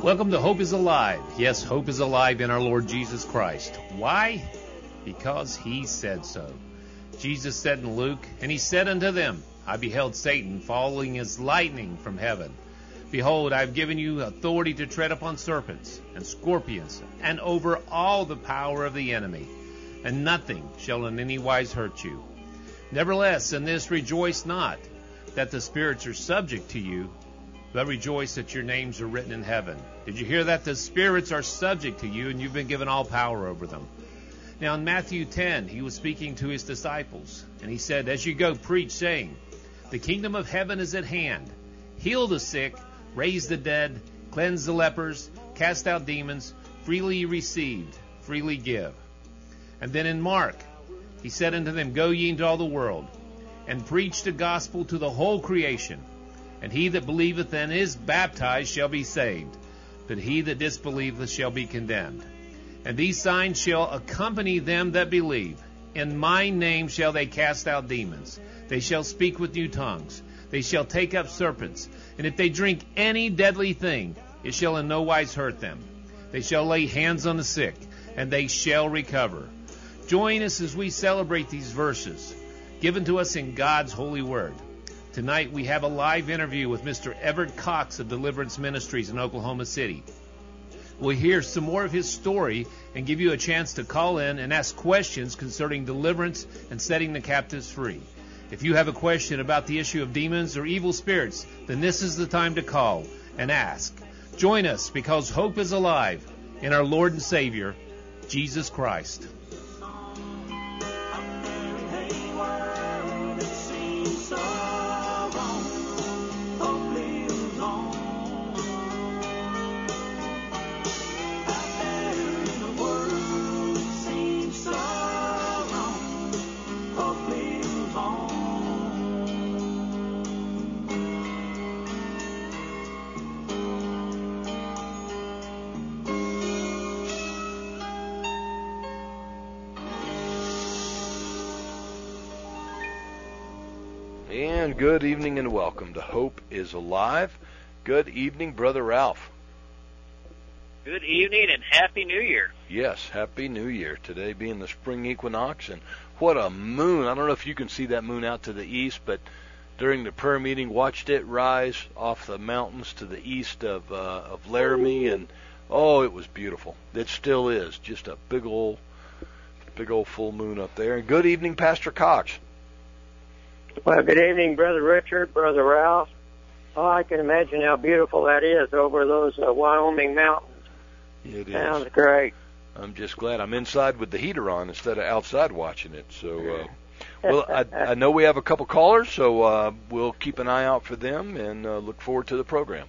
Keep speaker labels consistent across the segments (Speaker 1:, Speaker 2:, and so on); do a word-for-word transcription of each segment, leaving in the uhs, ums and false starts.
Speaker 1: Welcome to Hope is Alive. Yes, hope is alive in our Lord Jesus Christ. Why? Because he said so. Jesus said in Luke, "And he said unto them, I beheld Satan falling as lightning from heaven. Behold, I have given you authority to tread upon serpents and scorpions, and over all the power of the enemy, and nothing shall in any wise hurt you. Nevertheless, in this rejoice not, that the spirits are subject to you, but rejoice that your names are written in heaven." Did you hear that? The spirits are subject to you, and you've been given all power over them. Now in Matthew ten, he was speaking to his disciples, and he said, "As you go, preach, saying, the kingdom of heaven is at hand. Heal the sick, raise the dead, cleanse the lepers, cast out demons. Freely you received, freely give." And then in Mark, he said unto them, "Go ye into all the world, and preach the gospel to the whole creation. And he that believeth and is baptized shall be saved, but he that disbelieveth shall be condemned. And these signs shall accompany them that believe. In my name shall they cast out demons. They shall speak with new tongues. They shall take up serpents. And if they drink any deadly thing, it shall in no wise hurt them. They shall lay hands on the sick, and they shall recover." Join us as we celebrate these verses given to us in God's holy word. Tonight we have a live interview with Mister Everett Cox of Deliverance Ministries in Oklahoma City. We'll hear some more of his story and give you a chance to call in and ask questions concerning deliverance and setting the captives free. If you have a question about the issue of demons or evil spirits, then this is the time to call and ask. Join us, because hope is alive in our Lord and Savior, Jesus Christ.
Speaker 2: And good evening and welcome to Hope is Alive. Good evening, Brother Ralph.
Speaker 3: Good evening and Happy New Year.
Speaker 2: Yes, Happy New Year. Today being the spring equinox, and what a moon. I don't know if you can see that moon out to the east, but during the prayer meeting, watched it rise off the mountains to the east of, uh, of Laramie, and oh, it was beautiful. It still is. Just a big old, big old full moon up there. And good evening, Pastor Cox.
Speaker 4: Well, good evening, Brother Richard, Brother Ralph. Oh, I can imagine how beautiful that is over those uh, Wyoming mountains.
Speaker 2: It is.
Speaker 4: Sounds great.
Speaker 2: I'm just glad I'm inside with the heater on instead of outside watching it. So, uh, well, I, I know we have a couple callers, so uh, we'll keep an eye out for them and uh, look forward to the program.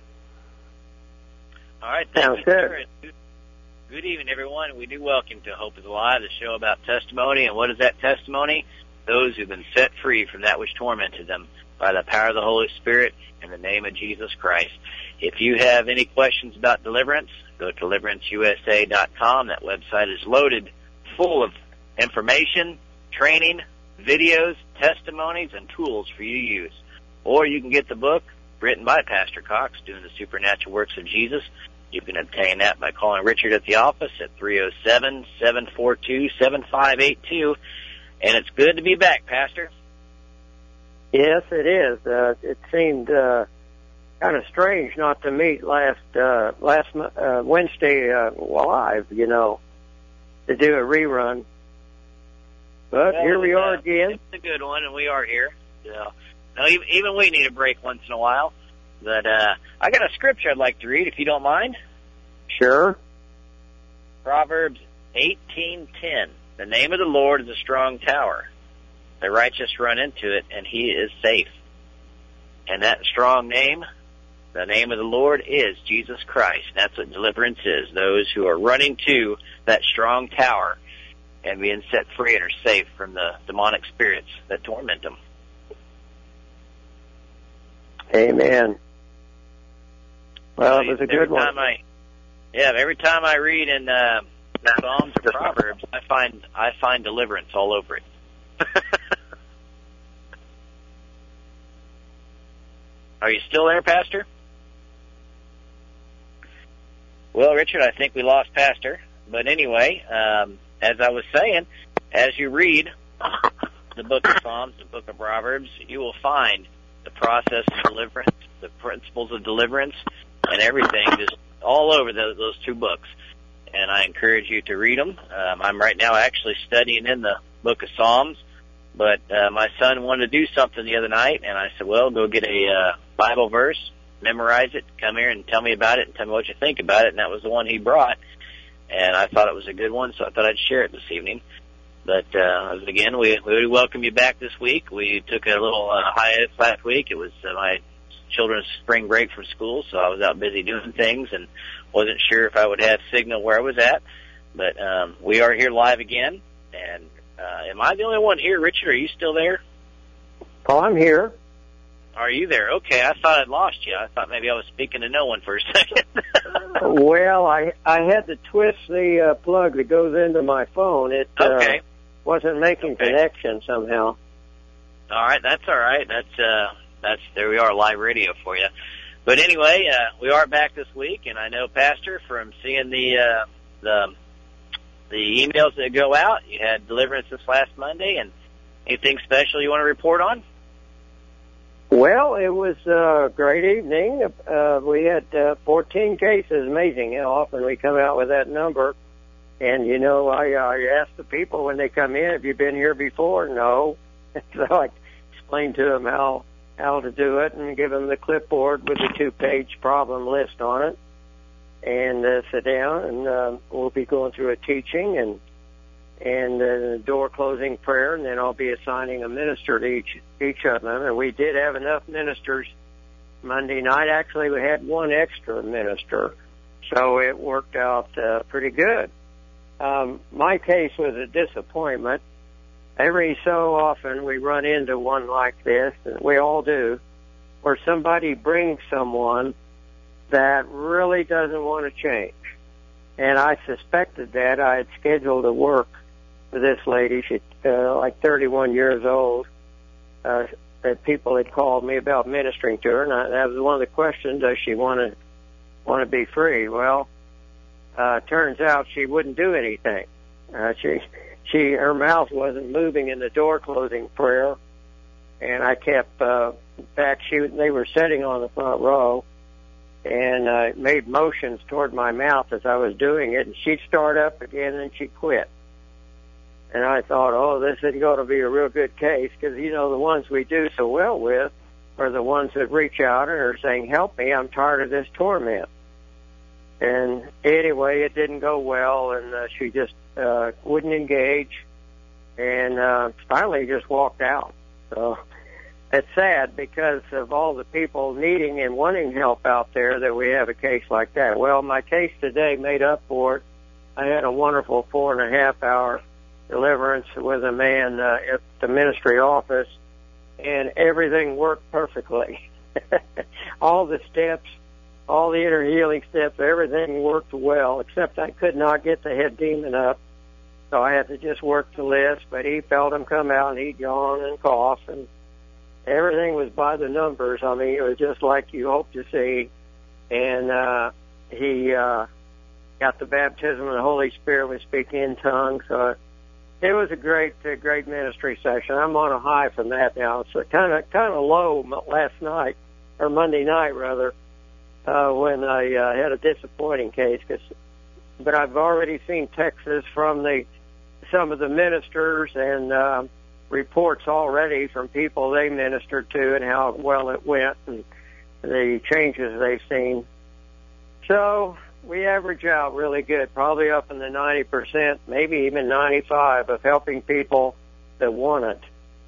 Speaker 3: All right. Thank
Speaker 4: Sounds
Speaker 3: you,
Speaker 4: good.
Speaker 3: sir. Good. Good evening, everyone. We do welcome to Hope is Alive, the show about testimony. And what is that testimony? Those who've been set free from that which tormented them by the power of the Holy Spirit in the name of Jesus Christ. If you have any questions about deliverance, go to deliverance U S A dot com. That website is loaded full of information, training, videos, testimonies, and tools for you to use. Or you can get the book written by Pastor Cox, Doing the Supernatural Works of Jesus. You can obtain that by calling Richard at the office at three oh seven, seven four two, seven five eight two. And it's good to be back, Pastor.
Speaker 4: Yes, it is. Uh, it seemed uh, kind of strange not to meet last uh, last uh, Wednesday uh, live, you know, to do a rerun. But
Speaker 3: well,
Speaker 4: here we
Speaker 3: uh,
Speaker 4: are again.
Speaker 3: It's a good one, and we are here. So, no, even, even we need a break once in a while. But uh, I got a scripture I'd like to read, if you don't mind.
Speaker 4: Sure.
Speaker 3: Proverbs eighteen ten. The name of the Lord is a strong tower. The righteous run into it, and he is safe. And that strong name, the name of the Lord, is Jesus Christ. That's what deliverance is. Those who are running to that strong tower and being set free and are safe from the demonic spirits that torment them.
Speaker 4: Amen. Well, it was a good
Speaker 3: every
Speaker 4: one.
Speaker 3: Time I, yeah, every time I read in uh, Psalms or Proverbs, I find I find deliverance all over it. Are you still there, Pastor? Well, Richard, I think we lost Pastor. But anyway, um, as I was saying, as you read the book of Psalms, the book of Proverbs, you will find the process of deliverance, the principles of deliverance, and everything just all over those, those two books. And I encourage you to read them. Um, I'm right now actually studying in the book of Psalms, but uh, my son wanted to do something the other night, and I said, well, go get a uh, Bible verse, memorize it, come here and tell me about it and tell me what you think about it, and that was the one he brought. And I thought it was a good one, so I thought I'd share it this evening. But uh, again, we, we welcome you back this week. We took a little uh, hiatus last week. It was uh, my children's spring break from school, so I was out busy doing things and wasn't sure if I would have signal where I was at. But um, we are here live again. And uh, am I the only one here? Richard, are you still there?
Speaker 4: Oh, I'm here.
Speaker 3: Are you there? Okay, I thought I'd lost you. I thought maybe I was speaking to no one for a second.
Speaker 4: Well, I I had to twist the uh, plug that goes into my phone. It
Speaker 3: okay.
Speaker 4: uh, wasn't making
Speaker 3: okay.
Speaker 4: connection somehow.
Speaker 3: All right, that's all right. That's uh, that's there we are, live radio for you. But anyway, uh, we are back this week, and I know, Pastor, from seeing the uh, the the emails that go out, you had deliverance this last Monday, and anything special you want to report on?
Speaker 4: Well, it was a great evening. Uh, we had uh, fourteen cases. Amazing how often we come out with that number. And, you know, I, I ask the people when they come in, have you been here before? No. So I explain to them how, how to do it and give them the clipboard with the two-page problem list on it. And uh, sit down, and uh, we'll be going through a teaching and and a door closing prayer, and then I'll be assigning a minister to each each of them. And we did have enough ministers Monday night. Actually, we had one extra minister, so it worked out uh, pretty good. Um, my case was a disappointment. Every so often we run into one like this, and we all do, where somebody brings someone that really doesn't want to change. And I suspected that. I had scheduled a work for this lady. She's uh, like thirty-one years old. Uh, that people had called me about ministering to her, and I, that was one of the questions: does she want to want to be free? Well, uh, turns out she wouldn't do anything. Uh, she she her mouth wasn't moving in the door closing prayer, and I kept. Uh, in fact, she they were sitting on the front row, and uh, made motions toward my mouth as I was doing it, and she'd start up again, and she'd quit. And I thought, oh, this is going to be a real good case, because, you know, the ones we do so well with are the ones that reach out and are saying, help me, I'm tired of this torment. And anyway, it didn't go well, and uh, she just uh, wouldn't engage, and uh, finally just walked out. So it's sad because of all the people needing and wanting help out there that we have a case like that. Well, my case today made up for it. I had a wonderful four and a half hour deliverance with a man uh, at the ministry office, and everything worked perfectly. All the steps, all the inner healing steps, everything worked well, except I could not get the head demon up, so I had to just work the list. But he felt him come out, and he'd yawn and cough, and everything was by the numbers. I mean, it was just like you hope to see. And uh, he uh, got the baptism of the Holy Spirit, was speaking in tongues. So it was a great, uh, great ministry session. I'm on a high from that now. It's kind of, kind of low last night, or Monday night rather, uh, when I uh, had a disappointing case. Cause, but I've already seen texts from the some of the ministers and uh, reports already from people they ministered to and how well it went and the changes they've seen. So we average out really good, probably up in the ninety percent, maybe even ninety-five of helping people that want it.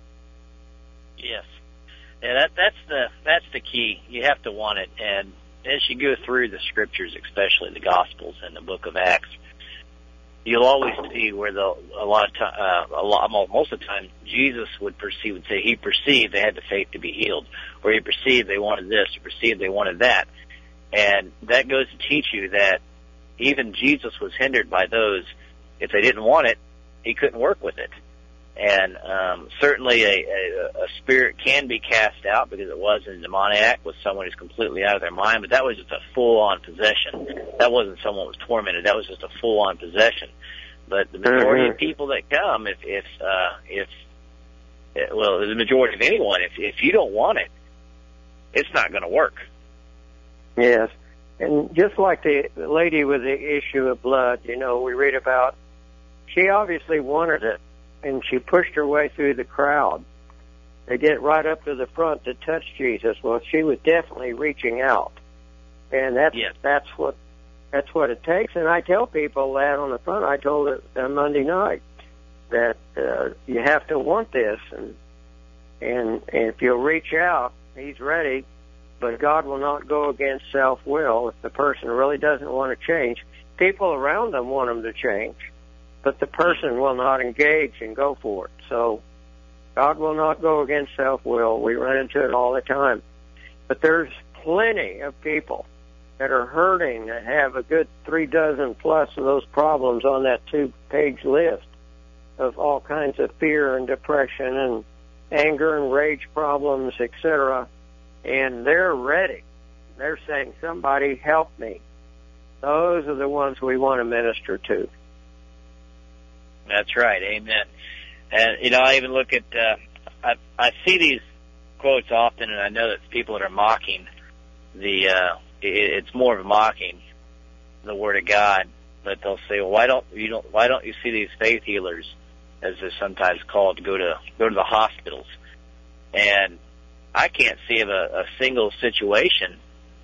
Speaker 3: Yes. Yeah, that, that's the that's the key. You have to want it. And as you go through the scriptures, especially the Gospels and the book of Acts, you'll always see where the a lot of time, uh, a lot, most of the time, Jesus would perceive, would say he perceived they had the faith to be healed, or he perceived they wanted this, or perceived they wanted that. And that goes to teach you that even Jesus was hindered by those. If they didn't want it, he couldn't work with it. And um, certainly a, a, a spirit can be cast out because it was a demoniac with someone who's completely out of their mind, but that was just a full-on possession. That wasn't someone who was tormented. That was just a full-on possession. But the majority mm-hmm. of people that come, if, if, uh, if, well, the majority of anyone, if, if you don't want it, it's not going to work.
Speaker 4: Yes. And just like the lady with the issue of blood, you know, we read about, she obviously wanted it, and she pushed her way through the crowd. They get right up to the front to touch Jesus. Well, she was definitely reaching out. And that's,
Speaker 3: yes.
Speaker 4: that's what, that's what it takes. And I tell people that on the front. I told it on Monday night that, uh, you have to want this, and, and, and if you'll reach out, he's ready. But God will not go against self-will. If the person really doesn't want to change, people around them want them to change, but the person will not engage and go for it. So God will not go against self-will. We run into it all the time. But there's plenty of people that are hurting, that have a good three dozen plus of those problems on that two-page list of all kinds of fear and depression and anger and rage problems, et cetera. And they're ready. They're saying, somebody help me. Those are the ones we want to minister to.
Speaker 3: That's right. Amen. And, you know, I even look at, uh, I, I see these quotes often, and I know that people that are mocking the, uh, it, it's more of a mocking the Word of God, but they'll say, well, why don't you don't, why don't you see these faith healers, as they're sometimes called, go to, go to the hospitals? And I can't see of a, a single situation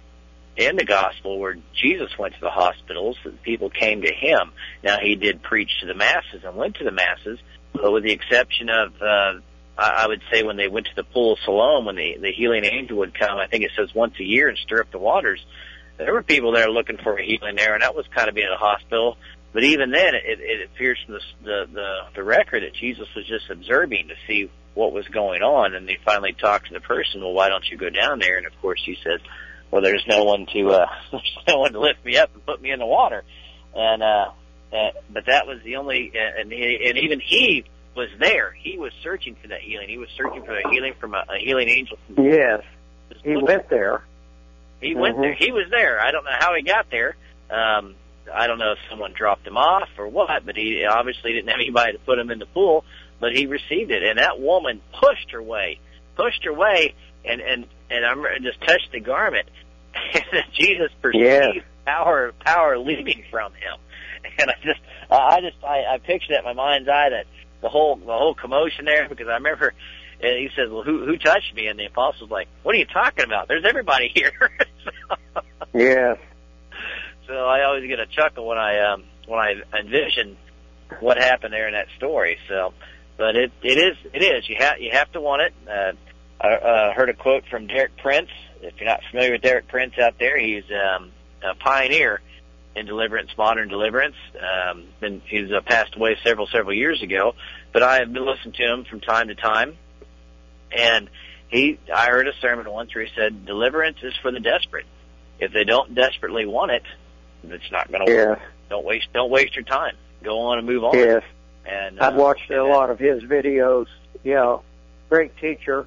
Speaker 3: in the gospel where Jesus went to the hospitals and people came to him. Now, he did preach to the masses and went to the masses, but with the exception of, uh, I would say when they went to the pool of Siloam, when the, the healing angel would come, I think it says once a year, and stir up the waters, there were people there looking for a healing there, and that was kind of being at a hospital. But even then, it, it appears from the, the, the, the record that Jesus was just observing to see what was going on, and they finally talked to the person, well, why don't you go down there? And, of course, he says, well, there's no one to, uh, there's no one to lift me up and put me in the water. And, uh, uh but that was the only, uh, and, he, and even he was there. He was searching for that healing. He was searching for a healing from a, a healing angel.
Speaker 4: Yes. He went there.
Speaker 3: He
Speaker 4: mm-hmm.
Speaker 3: went there. He was there. I don't know how he got there. Um, I don't know if someone dropped him off or what, but he obviously didn't have anybody to put him in the pool, but he received it. And that woman pushed her way, pushed her way, and, and, and I just touched the garment. And Jesus perceived
Speaker 4: yes.
Speaker 3: power, power leaving from him. And I just, I just, I, I pictured that in my mind's eye, that the whole, the whole commotion there, because I remember, and he said, well, who, who touched me? And the apostle's like, what are you talking about? There's everybody here. so,
Speaker 4: yes.
Speaker 3: So I always get a chuckle when I, um, when I envision what happened there in that story. So, but it, it is, it is, you have, you have to want it. Uh, I uh, heard a quote from Derek Prince. If you're not familiar with Derek Prince out there, he's um, a pioneer in deliverance, modern deliverance. Um, been, he's uh, passed away several, several years ago, but I have been listening to him from time to time. And he, I heard a sermon once where he said, deliverance is for the desperate. If they don't desperately want it, it's not going to work.
Speaker 4: Yes.
Speaker 3: Don't waste, don't waste your time. Go on and move on.
Speaker 4: Yes.
Speaker 3: And
Speaker 4: uh, I've watched a lot of his videos. Yeah, great teacher.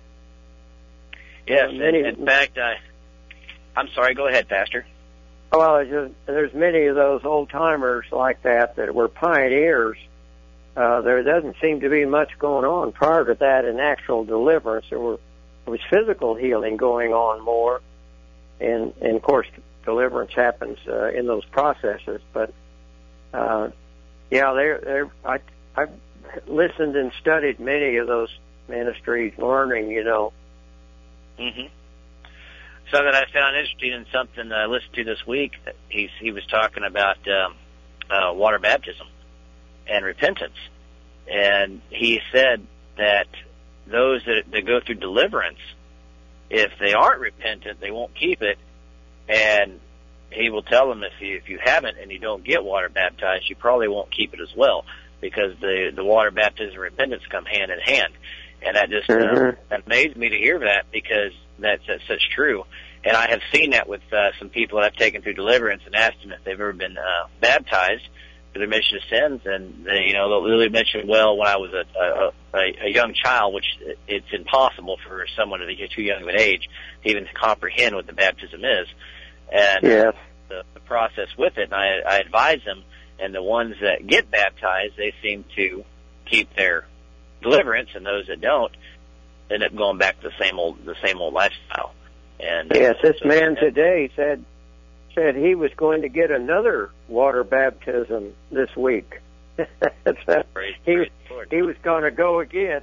Speaker 3: Yes,
Speaker 4: uh, many,
Speaker 3: in, in fact, I, I'm sorry, go ahead, Pastor.
Speaker 4: Well, there's, just, there's many of those old-timers like that that were pioneers. Uh, there doesn't seem to be much going on prior to that in actual deliverance. There, were, there was physical healing going on more, and, and of course, deliverance happens uh, in those processes. But, uh, yeah, they're, they're, I, I've listened and studied many of those ministries, learning, you know,
Speaker 3: Mm-hmm. Something I found interesting in something I listened to this week, he's, he was talking about um, uh, water baptism and repentance. And he said that those that, that go through deliverance, if they aren't repentant, they won't keep it. And he will tell them, if you, if you haven't and you don't get water baptized, you probably won't keep it as well, because the, the water baptism and repentance come hand in hand. And that just
Speaker 4: mm-hmm.
Speaker 3: uh, amazed me to hear that, because that's, that's such true. And I have seen that with uh, some people that I've taken through deliverance and asked them if they've ever been uh, baptized. the remission of sins. And they, you know, Lily mentioned, well, when I was a, a, a young child, which it's impossible for someone at too young of an age to even comprehend what the baptism is, and
Speaker 4: yes.
Speaker 3: the, the process with it. And I, I advise them, and the ones that get baptized, they seem to keep their deliverance, and those that don't end up going back to the same old the same old lifestyle. And
Speaker 4: yes, this
Speaker 3: so,
Speaker 4: man today said said he was going to get another water baptism this week.
Speaker 3: praise,
Speaker 4: he
Speaker 3: praise the Lord.
Speaker 4: he was going to go again.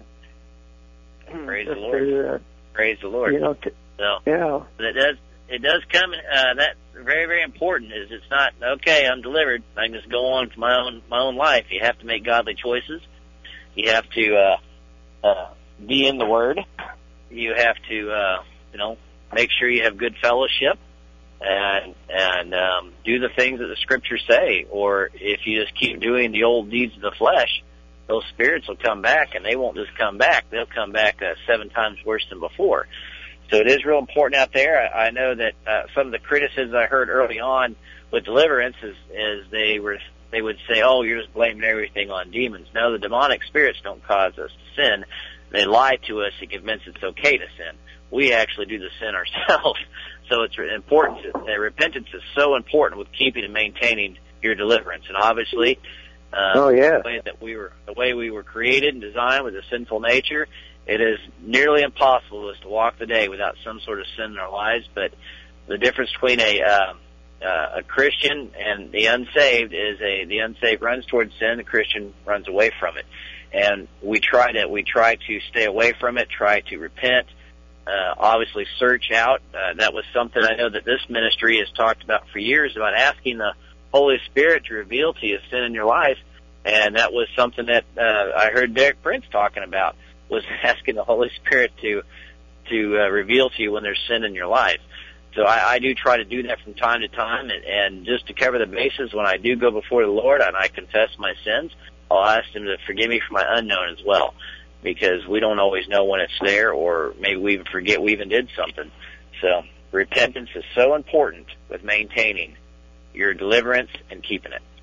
Speaker 3: Praise the
Speaker 4: Just
Speaker 3: Lord.
Speaker 4: to, uh,
Speaker 3: praise the Lord.
Speaker 4: You know, to,
Speaker 3: so
Speaker 4: yeah.
Speaker 3: it does it does come. Uh, that's very very important. Is it's not okay. I'm delivered. I can just go on to my own my own life. You have to make godly choices. You have to uh, uh, be in the Word. You have to, uh, you know, make sure you have good fellowship, and and um, do the things that the Scriptures say. Or if you just keep doing the old deeds of the flesh, those spirits will come back, and they won't just come back. They'll come back uh, seven times worse than before. So it is real important out there. I, I know that uh, some of the criticisms I heard early on with deliverance is, is they were they would say, oh, you're just blaming everything on demons. No, the demonic spirits don't cause us to sin. They lie to us to convince it's okay to sin. We actually do the sin ourselves. So it's important. To, uh, repentance is so important with keeping and maintaining your deliverance. And obviously, uh,
Speaker 4: oh, yeah.
Speaker 3: the way that we were, the way we were created and designed with a sinful nature, it is nearly impossible for us to walk the day without some sort of sin in our lives. But the difference between a uh, uh, a Christian and the unsaved is a the unsaved runs towards sin, the Christian runs away from it. And we try to we try to stay away from it, try to repent, uh, obviously search out. Uh, that was something I know that this ministry has talked about for years, about asking the Holy Spirit to reveal to you sin in your life. And that was something that uh, I heard Derek Prince talking about, was asking the Holy Spirit to to uh, reveal to you when there's sin in your life. So I, I do try to do that from time to time, and, and just to cover the bases, when I do go before the Lord and I confess my sins, I'll ask Him to forgive me for my unknown as well, because we don't always know when it's there, or maybe we even forget we even did something. So repentance is so important with maintaining your deliverance and keeping it.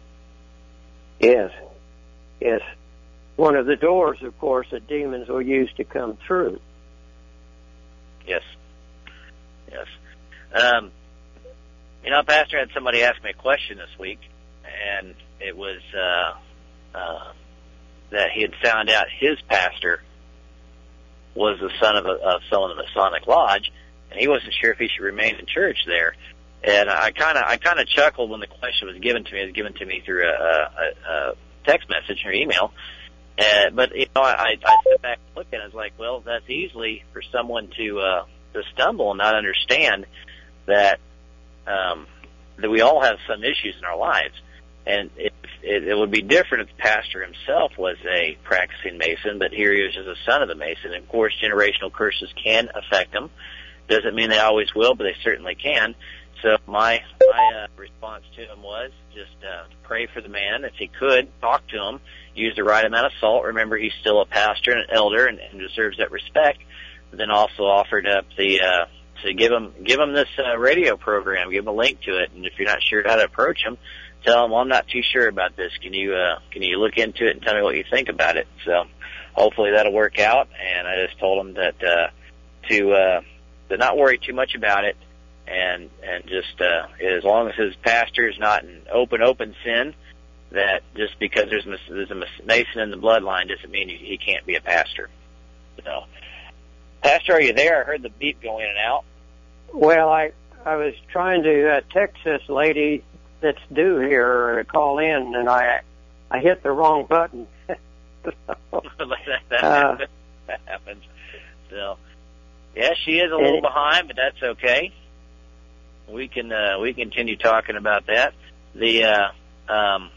Speaker 4: Yes, yes. One of the doors, of course, that demons will use to come through.
Speaker 3: Yes, yes. Um, you know, Pastor, I had somebody ask me a question this week, and it was uh, uh, that he had found out his pastor was the son of, a, of someone in the Masonic Lodge, and he wasn't sure if he should remain in church there. And I kind of, I kind of chuckled when the question was given to me. It was given to me through a, a, a text message or email. Uh, but you know, I, I sit back and look at it. I was like, well, that's easily for someone to uh, to stumble and not understand that um, that we all have some issues in our lives, and it, it, it would be different if the pastor himself was a practicing Mason, but here he is as a son of a Mason. And of course, generational curses can affect them. Doesn't mean they always will, but they certainly can. So my my uh, response to him was just uh, pray for the man. If he could, talk to him, use the right amount of salt. Remember, he's still a pastor and an elder, and, and deserves that respect. But then also offered up the uh, to give him give him this uh, radio program, give him a link to it. And if you're not sure how to approach him, tell him, well, I'm not too sure about this. Can you uh, can you look into it and tell me what you think about it? So hopefully that'll work out. And I just told him that uh, to uh, to not worry too much about it. And and just uh, as long as his pastor is not in open, open sin, that just because there's, there's a Mason in the bloodline doesn't mean he, he can't be a pastor. So, Pastor, are you there? I heard the beep go in and out.
Speaker 4: Well, I I was trying to uh, text this lady that's due here to call in, and I I hit the wrong button. so,
Speaker 3: that, that,
Speaker 4: uh,
Speaker 3: happens. that happens. So, yeah, she is a little behind, but that's okay. We can uh, we continue talking about that. The uh, um,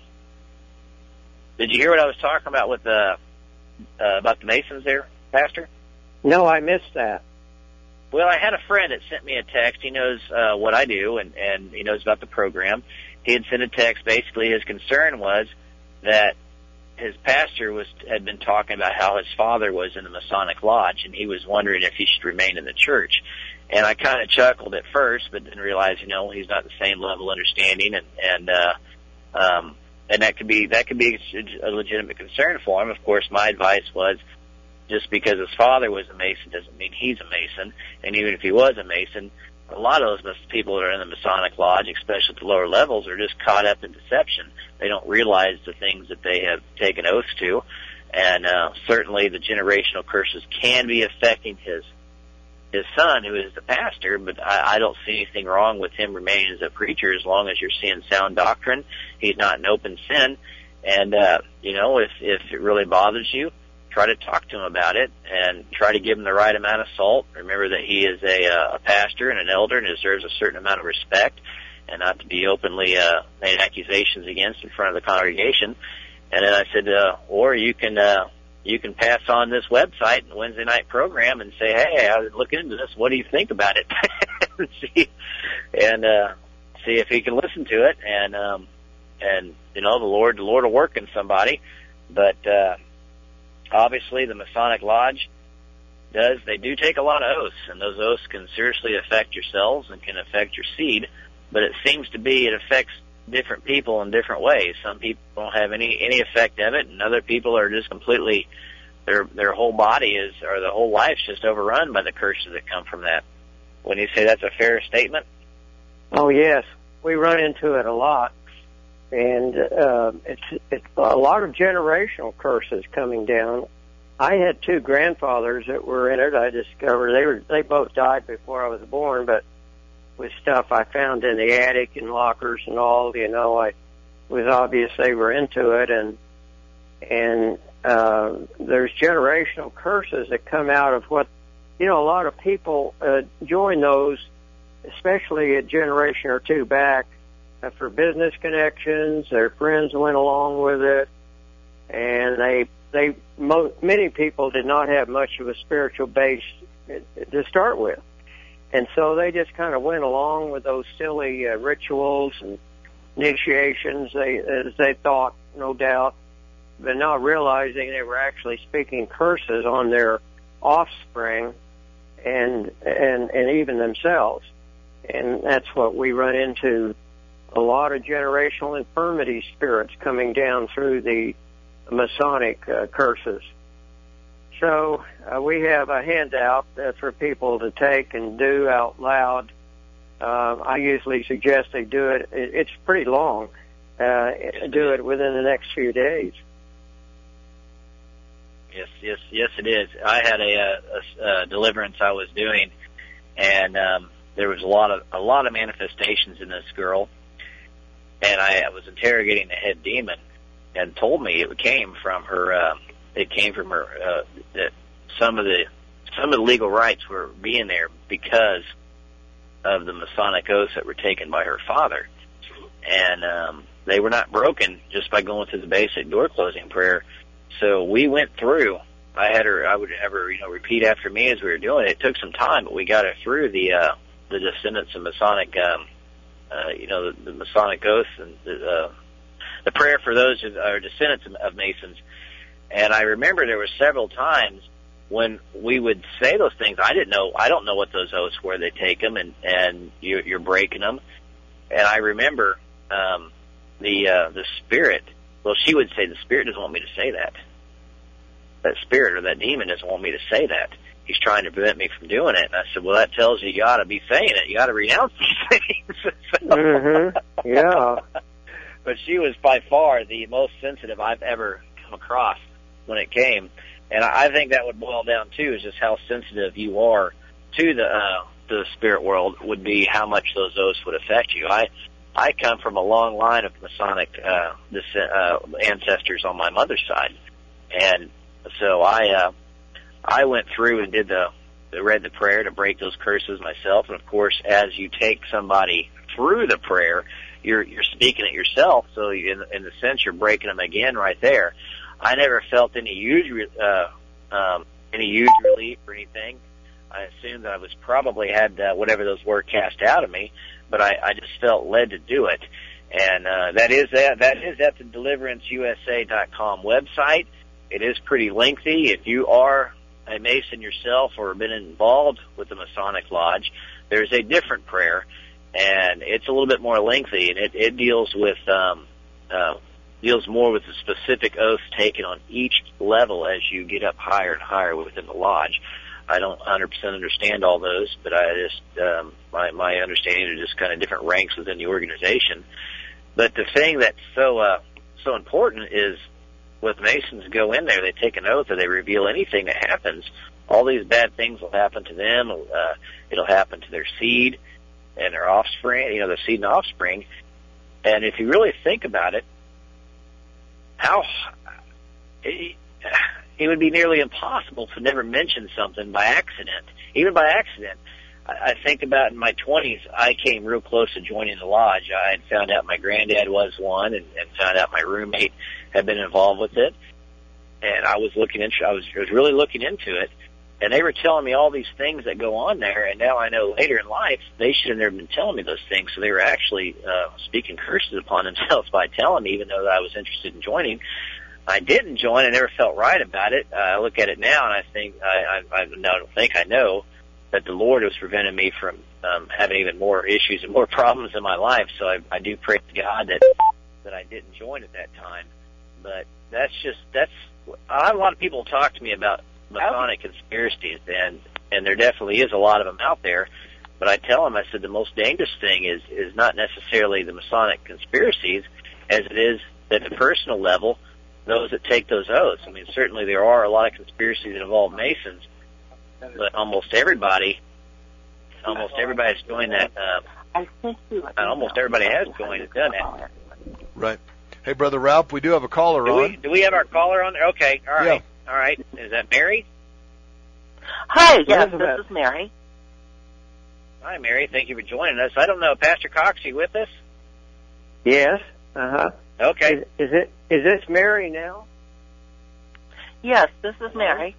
Speaker 3: did you hear what I was talking about with the uh, about the Masons there, Pastor?
Speaker 4: No, I missed that.
Speaker 3: Well, I had a friend that sent me a text. He knows uh, what I do, and and he knows about the program. He had sent a text. Basically, his concern was that his pastor was had been talking about how his father was in the Masonic Lodge, and he was wondering if he should remain in the church. And I kind of chuckled at first, but then realized, you know, he's not the same level of understanding. And, and uh, um, and that could be that could be a legitimate concern for him. Of course, my advice was, just because his father was a Mason doesn't mean he's a Mason, and even if he was a Mason, a lot of those people that are in the Masonic Lodge, especially at the lower levels, are just caught up in deception. They don't realize the things that they have taken oaths to, and uh, certainly the generational curses can be affecting his his son, who is the pastor, but I, I don't see anything wrong with him remaining as a preacher as long as you're seeing sound doctrine. He's not in open sin, and, uh, you know, if, if it really bothers you, try to talk to him about it and try to give him the right amount of salt. Remember that he is a, uh, a pastor and an elder and deserves a certain amount of respect, and not to be openly uh, made accusations against in front of the congregation. And then I said, uh, or you can uh, you can pass on this website and Wednesday night program and say, hey, I was looking into this. What do you think about it? and see, and uh, see if he can listen to it. And um, and you know, the Lord, the Lord will work in somebody. But uh, obviously, the Masonic Lodge does. They do take a lot of oaths, and those oaths can seriously affect your cells and can affect your seed. But it seems to be it affects different people in different ways. Some people don't have any any effect of it, and other people are just completely their their whole body is or the whole life's just overrun by the curses that come from that. When you say that's a fair statement?
Speaker 4: Oh yes, we run into it a lot, and uh, it's it's a lot of generational curses coming down. I had two grandfathers that were in it. I discovered they were they both died before I was born, but with stuff I found in the attic and lockers and all, you know, I it was obvious they were into it, and and uh, there's generational curses that come out of what, you know, a lot of people uh, join those, especially a generation or two back, uh, for business connections. Their friends went along with it, and they they mo- many people did not have much of a spiritual base to start with. And so they just kind of went along with those silly uh, rituals and initiations, they, as they thought, no doubt, but not realizing they were actually speaking curses on their offspring and and and even themselves. And that's what we run into, a lot of generational infirmity spirits coming down through the Masonic uh, curses. So uh, we have a handout uh, for people to take and do out loud. Uh, I usually suggest they do it. it it's pretty long. Uh, do it within the next few days.
Speaker 3: Yes, yes, yes, it is. I had a, a, a deliverance I was doing, and um, there was a lot of a lot of manifestations in this girl, and I was interrogating the head demon, and told me it came from her. Uh, It came from her, uh, that some of the, some of the legal rights were being there because of the Masonic oaths that were taken by her father. And, um, they were not broken just by going through the basic door closing prayer. So we went through, I had her, I would have her, you know, repeat after me as we were doing it. It took some time, but we got her through the, uh, the descendants of Masonic, um, uh, you know, the, the Masonic oaths and the, uh, the prayer for those who are descendants of, of Masons. And I remember there were several times when we would say those things. I didn't know, I don't know what those oaths were. They take them and, and you're, you're breaking them. And I remember, um, the, uh, the spirit, well, she would say, the spirit doesn't want me to say that. That spirit or that demon doesn't want me to say that. He's trying to prevent me from doing it. And I said, well, that tells you you ought to be saying it. You ought to renounce these things. so,
Speaker 4: mm-hmm. Yeah.
Speaker 3: But she was by far the most sensitive I've ever come across when it came, and I think that would boil down too is just how sensitive you are to the uh, the spirit world would be how much those oaths would affect you. I I come from a long line of Masonic uh, descent, uh, ancestors on my mother's side, and so I uh, I went through and did the read the prayer to break those curses myself, and of course, as you take somebody through the prayer, you're you're speaking it yourself, so in in the sense you're breaking them again right there. I never felt any huge, uh, um, any huge relief or anything. I assumed that I was probably had uh, whatever those were cast out of me, but I, I just felt led to do it. And uh, that is that that is at the deliverance U S A dot com website. It is pretty lengthy. If you are a Mason yourself or been involved with the Masonic Lodge, there's a different prayer, and it's a little bit more lengthy, and it, it deals with um, uh, deals more with the specific oaths taken on each level as you get up higher and higher within the lodge. I don't one hundred percent understand all those, but I just um, my my understanding are just kind of different ranks within the organization. But the thing that's so uh, so important is, with Masons go in there, they take an oath, or they reveal anything that happens. All these bad things will happen to them. Uh, it'll happen to their seed and their offspring. You know, their seed and offspring. And if you really think about it, how it, it would be nearly impossible to never mention something by accident, even by accident. I, I think about in my twenties, I came real close to joining the lodge. I had found out my granddad was one, and, and found out my roommate had been involved with it. And I was looking into, I was, I was really looking into it. And they were telling me all these things that go on there, and now I know later in life they should have never been telling me those things. So they were actually uh, speaking curses upon themselves by telling me, even though I was interested in joining. I didn't join. I never felt right about it. Uh, I look at it now, and I think I, I, I don't think I know that the Lord was preventing me from um, having even more issues and more problems in my life. So I, I do pray to God that that I didn't join at that time. But that's just that's a lot of people talk to me about Masonic conspiracies, and and there definitely is a lot of them out there. But I tell them, I said the most dangerous thing is is not necessarily the Masonic conspiracies, as it is at the personal level, those that take those oaths. I mean, certainly there are a lot of conspiracies that involve Masons, but almost everybody, almost everybody's joined that. Uh, almost everybody has joined and done that.
Speaker 2: Right. Hey, Brother Ralph, we do have a caller
Speaker 3: do
Speaker 2: on.
Speaker 3: We, do we have our caller on there? Okay, all right.
Speaker 2: Yeah.
Speaker 3: All right. Is that Mary?
Speaker 5: Hi, yes, this is Mary.
Speaker 3: Hi, Mary. Thank you for joining us. I don't know, Pastor Cox, are you with us?
Speaker 4: Yes. Uh-huh.
Speaker 3: Okay.
Speaker 4: Is, is it is this Mary now?
Speaker 5: Yes, this is Mary.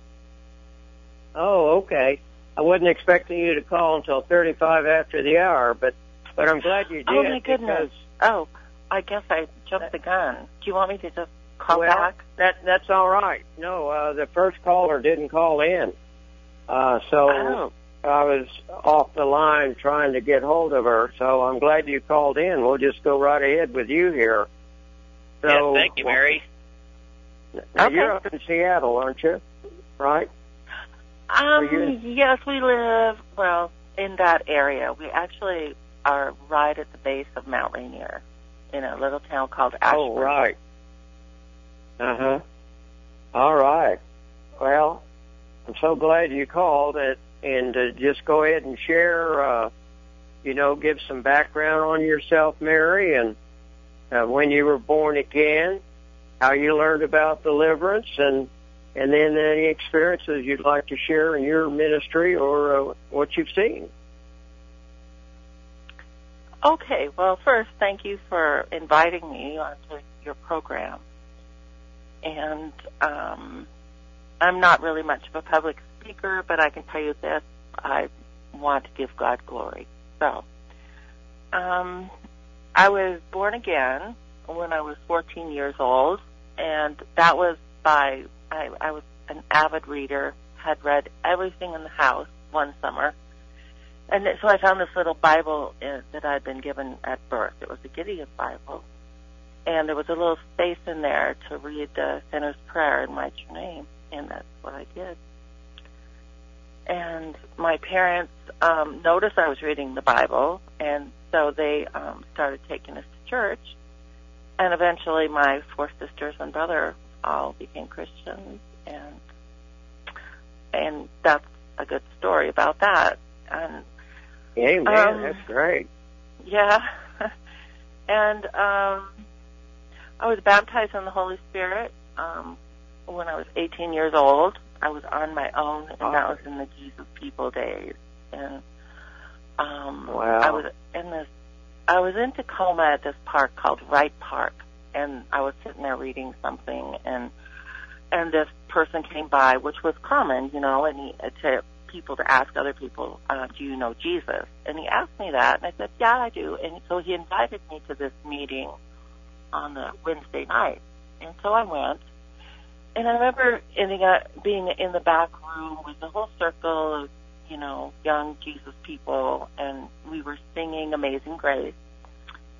Speaker 4: Oh, okay. I wasn't expecting you to call until thirty-five after the hour, but but I'm glad you did.
Speaker 5: Oh, my goodness. Oh, I guess I jumped the gun. Do you want me to just call
Speaker 4: well,
Speaker 5: back?
Speaker 4: That that's all right. No, uh, the first caller didn't call in, uh, so
Speaker 5: oh.
Speaker 4: I was off the line trying to get hold of her. So I'm glad you called in. We'll just go right ahead with you here. So,
Speaker 3: yes, thank you, Mary.
Speaker 4: Well,
Speaker 5: okay.
Speaker 4: You're up in Seattle, aren't you? Right?
Speaker 5: Um,
Speaker 4: you...
Speaker 5: yes, we live, well, in that area. We actually are right at the base of Mount Rainier in a little town called Ashburn.
Speaker 4: Oh, right. Uh-huh. All right. Well, I'm so glad you called, it, and uh, just go ahead and share, uh, you know, give some background on yourself, Mary, and uh, when you were born again, how you learned about deliverance, and and then any experiences you'd like to share in your ministry or uh, what you've seen.
Speaker 5: Okay. Well, first, thank you for inviting me onto your program. And um, I'm not really much of a public speaker, but I can tell you this, I want to give God glory. So, um, I was born again when I was fourteen years old, and that was by, I, I was an avid reader, had read everything in the house one summer, and so I found this little Bible uh, that I'd been given at birth. It was a Gideon Bible. And there was a little space in there to read the sinner's prayer and write your name, and that's what I did. And my parents um, noticed I was reading the Bible, and so they um, started taking us to church. And eventually my four sisters and brother all became Christians, and and that's a good story about that. And
Speaker 4: Amen.
Speaker 5: um,
Speaker 4: That's great.
Speaker 5: Yeah. And um I was baptized in the Holy Spirit um, when I was eighteen years old. I was on my own, and that was in the Jesus People days. And um,
Speaker 4: wow.
Speaker 5: I was in this. I was in Tacoma at this park called Wright Park, and I was sitting there reading something, and and this person came by, which was common, you know, and he to people to ask other people, uh, "Do you know Jesus?" And he asked me that, and I said, "Yeah, I do." And so he invited me to this meeting on the Wednesday night. And so I went, and I remember ending up being in the back room with a whole circle of, you know, young Jesus people, and we were singing Amazing Grace.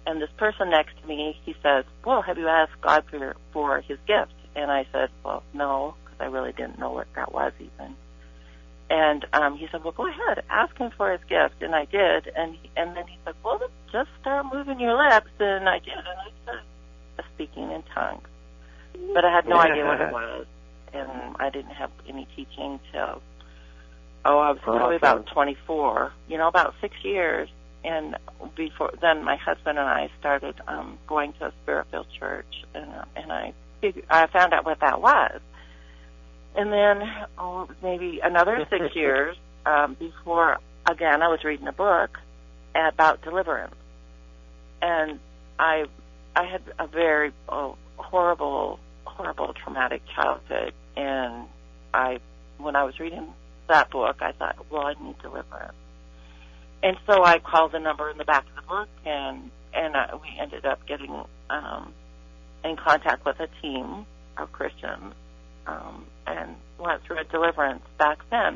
Speaker 5: and this person next to me, he says, well, have you asked God for your, for his gift? And I said, well, no, because I really didn't know what that was even. And um, he said, well, go ahead, ask him for his gift. And I did. And he, and then he said, well, just start moving your lips. And I did. And I started speaking in tongues. But I had no idea what it was. And I didn't have any teaching till, oh, I was probably about twenty-four, you know, about six years. And before then, my husband and I started um, going to a Spirit-filled church. And, uh, and I, figured, I found out what that was. And then, oh, maybe another six years um, before, again, I was reading a book about deliverance. And I I had a very oh, horrible, horrible, traumatic childhood. And I, when I was reading that book, I thought, well, I need deliverance. And so I called the number in the back of the book, and, and uh, we ended up getting um, in contact with a team of Christians. Um, and went through a deliverance back then.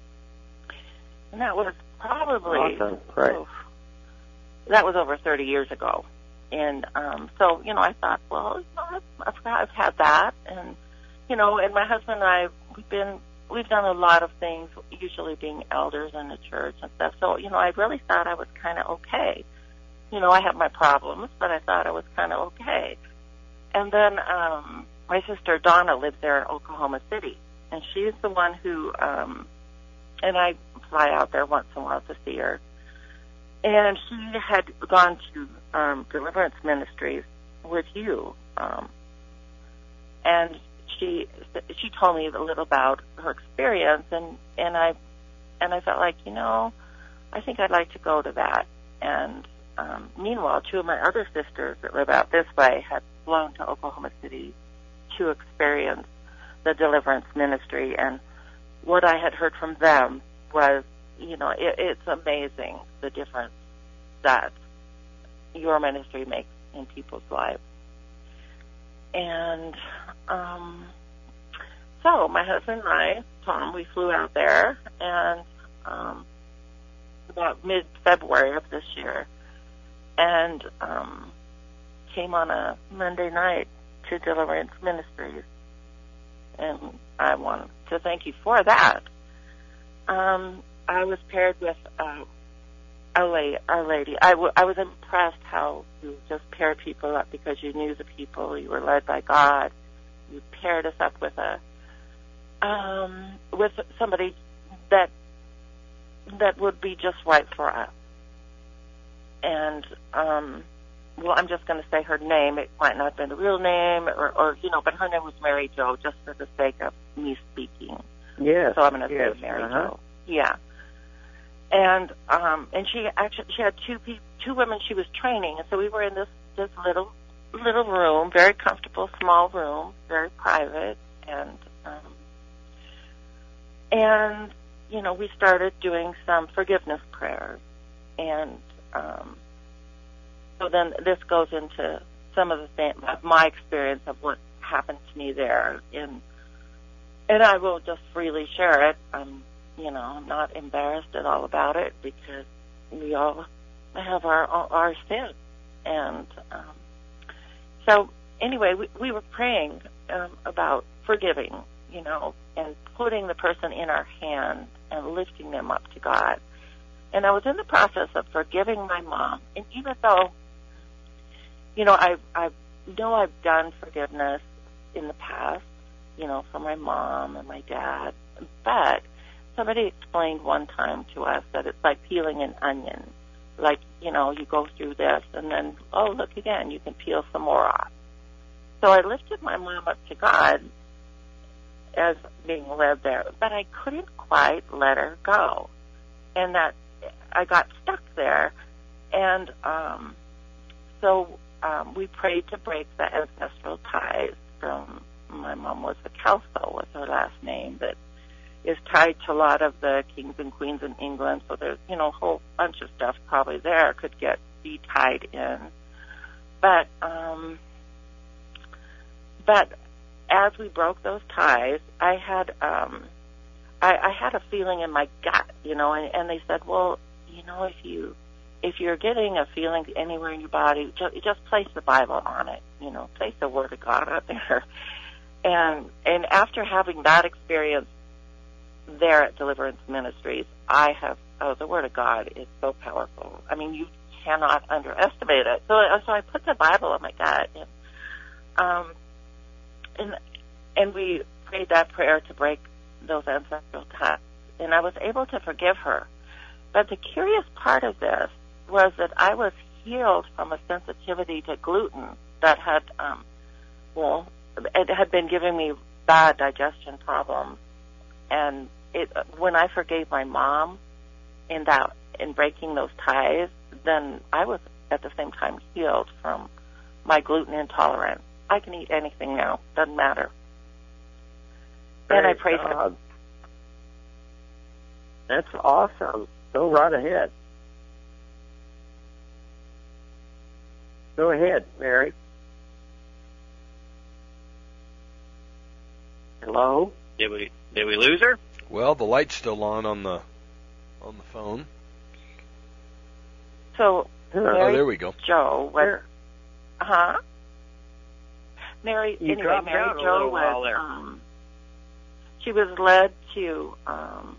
Speaker 5: And that was probably,
Speaker 4: awesome. Right.
Speaker 5: oh, that was over thirty years ago. And um, so, you know, I thought, well, you know, I've, I've, I've had that. And, you know, and my husband and I, we've been, we've done a lot of things, usually being elders in the church and stuff. So, you know, I really thought I was kind of okay. You know, I have my problems, but I thought I was kind of okay. And then, um, my sister Donna lives there in Oklahoma City, and she's the one who, um, and I fly out there once in a while to see her. And she had gone to um, Deliverance Ministries with you, um, and she she told me a little about her experience, and and I and I felt like, you know, I think I'd like to go to that. And um, meanwhile, two of my other sisters that live out this way had flown to Oklahoma City to experience the deliverance ministry, and what I had heard from them was, you know, it, it's amazing the difference that your ministry makes in people's lives. And um, so my husband and I, Tom, we flew out there, and um, about mid-February of this year, and um, came on a Monday night to Deliverance Ministries, and I want to thank you for that. Um, I was paired with uh, a lady, Our Lady. I, w- I was impressed how you just paired people up because you knew the people, you were led by God. You paired us up with a um, with somebody that that would be just right for us. And um, well, I'm just going to say her name. It might not have been the real name, or, or you know, but her name was Mary Jo, just for the sake of me speaking.
Speaker 4: Yes.
Speaker 5: So I'm going to
Speaker 4: yes,
Speaker 5: say Mary
Speaker 4: uh-huh.
Speaker 5: Jo. Yeah. And um, and she actually she had two pe- two women she was training, and so we were in this this little little room, very comfortable, small room, very private, and um, and you know, we started doing some forgiveness prayers, and um, so then this goes into some of the things of my experience of what happened to me there, and and I will just freely share it. I'm, you know, I'm not embarrassed at all about it, because we all have our our sin, and um, so anyway, we, we were praying um, about forgiving, you know, and putting the person in our hand and lifting them up to God. And I was in the process of forgiving my mom, and even though, you know, I I know I've done forgiveness in the past, you know, for my mom and my dad, but somebody explained one time to us that it's like peeling an onion. Like, you know, you go through this, and then, oh, look again, you can peel some more off. So I lifted my mom up to God as being led there, but I couldn't quite let her go. And that I got stuck there. And um, so um, we prayed to break the ancestral ties from, my mom was the Kelso, was her last name, that is tied to a lot of the kings and queens in England. So there's, you know, a whole bunch of stuff probably there could get be tied in. But um, but as we broke those ties, I had um, I, I had a feeling in my gut, you know, and, and they said, well, you know, if you if you're getting a feeling anywhere in your body, just, just place the Bible on it. You know, place the Word of God out there. And and after having that experience there at Deliverance Ministries, I have, oh, the Word of God is so powerful. I mean, you cannot underestimate it. So, so I put the Bible on my gut, and um, and and we prayed that prayer to break those ancestral ties, and I was able to forgive her. But the curious part of this was that I was healed from a sensitivity to gluten that had, um, well, it had been giving me bad digestion problems, and it when I forgave my mom in that in breaking those ties, then I was at the same time healed from my gluten intolerance. I can eat anything now; doesn't matter. And I praise God.
Speaker 4: That's awesome. Go right ahead. Go ahead, Mary. Hello?
Speaker 3: Did we did we lose her?
Speaker 2: Well, the light's still on on the on the phone.
Speaker 5: So,
Speaker 2: oh,
Speaker 5: Mary
Speaker 2: there we go.
Speaker 5: Jo was, huh? Mary,
Speaker 4: You
Speaker 5: anyway,
Speaker 4: dropped
Speaker 5: Mary
Speaker 4: out a
Speaker 5: Jo
Speaker 4: little while
Speaker 5: was,
Speaker 4: there.
Speaker 5: um, she was led to, um,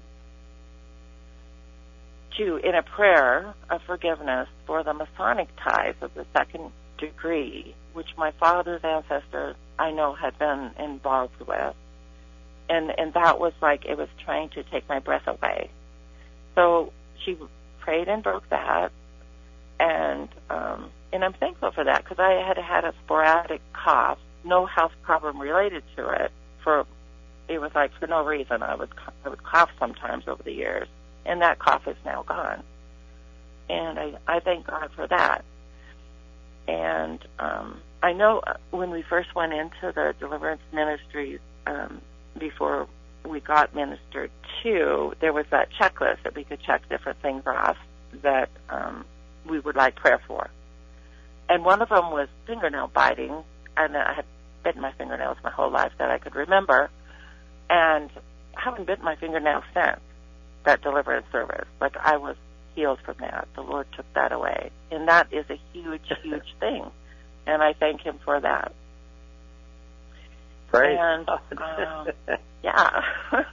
Speaker 5: to, in a prayer of forgiveness for the Masonic ties of the second degree, which my father's ancestors, I know, had been involved with. And, and that was like, it was trying to take my breath away. So she prayed and broke that. And, um, and I'm thankful for that, because I had had a sporadic cough, no health problem related to it. For, it was like for no reason. I would, I would cough sometimes over the years, and that cough is now gone. And I, I thank God for that. And, um, I know when we first went into the Deliverance Ministries, um, before we got ministered to, there was that checklist that we could check different things off that um, we would like prayer for. And one of them was fingernail biting, and I had bitten my fingernails my whole life that I could remember, and I haven't bitten my fingernails since that deliverance service. Like, I was healed from that. The Lord took that away. And that is a huge, huge thing, and I thank Him for that.
Speaker 4: Praise
Speaker 5: and um, yeah,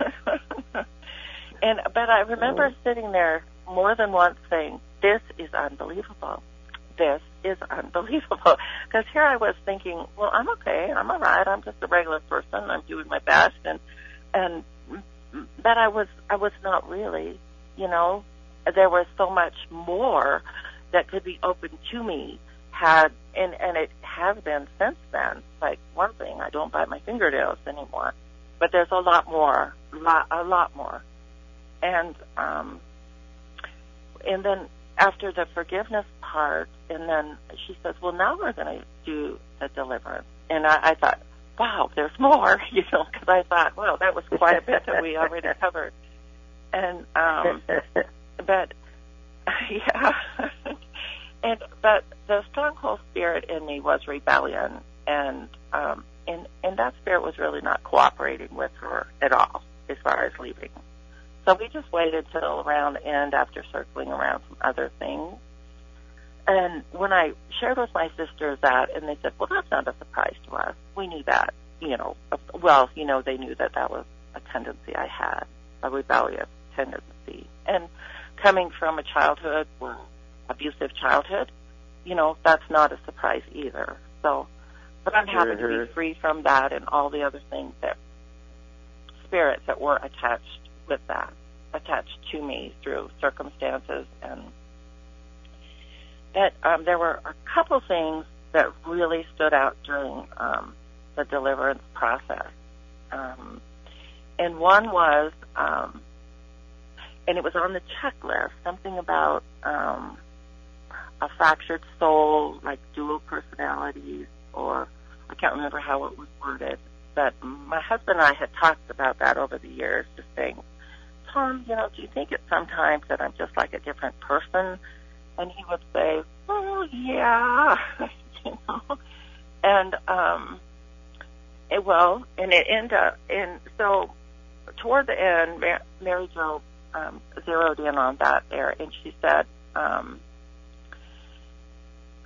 Speaker 5: and but I remember sitting there more than once saying, "This is unbelievable. This is unbelievable." Because here I was thinking, "Well, I'm okay. I'm all right. I'm just a regular person. I'm doing my best," and and but I was I was not really. You know, there was so much more that could be open to me. Had and and it has been since then. Like, one thing, I don't bite my fingernails anymore, but there's a lot more, lot, a lot more. And um, and then after the forgiveness part, and then she says, "Well, now we're going to do the deliverance." And I, I thought, "Wow, there's more," you know, because I thought, "Well, that was quite a bit that we already covered." And um, but yeah. And but the stronghold spirit in me was rebellion, and um, and and that spirit was really not cooperating with her at all as far as leaving. So we just waited till around the end after circling around some other things. And when I shared with my sisters that, and they said, "Well, that's not a surprise to us. We knew that, you know." Well, you know, they knew that that was a tendency I had, a rebellious tendency, and coming from a childhood where abusive childhood, you know, that's not a surprise either. So, but I'm happy mm-hmm. to be free from that and all the other things that, spirits that were attached with that, attached to me through circumstances. And that um, there were a couple things that really stood out during um, the deliverance process. Um, and one was, um, and it was on the checklist, something about um, a fractured soul, like dual personalities, or I can't remember how it was worded, but my husband and I had talked about that over the years, just saying, "Tom, you know, do you think it's sometimes that I'm just like a different person?" And he would say, "Oh, yeah," you know, and, um, it, well, and it ended up, and so toward the end, Mary Jo um, zeroed in on that there, and she said, um,